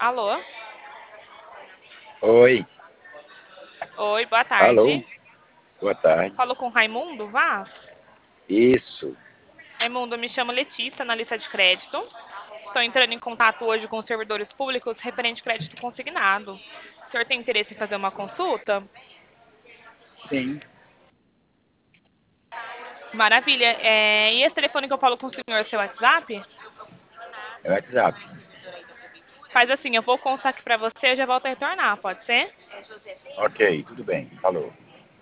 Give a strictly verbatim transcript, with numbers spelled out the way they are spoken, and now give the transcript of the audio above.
Alô? Oi, Oi, boa alô, tarde. boa tarde. Falou com Raimundo Vaz? Isso, Raimundo, eu me chamo Letícia, analista de crédito. Estou entrando em contato hoje com os servidores públicos referente crédito consignado. O senhor tem interesse em fazer uma consulta? sim, Maravilha. É, E esse telefone que eu falo com o senhor é seu WhatsApp? é o WhatsApp. Faz assim, eu vou constar aqui para você e eu já volto a retornar, pode ser? Ok, tudo bem, falou.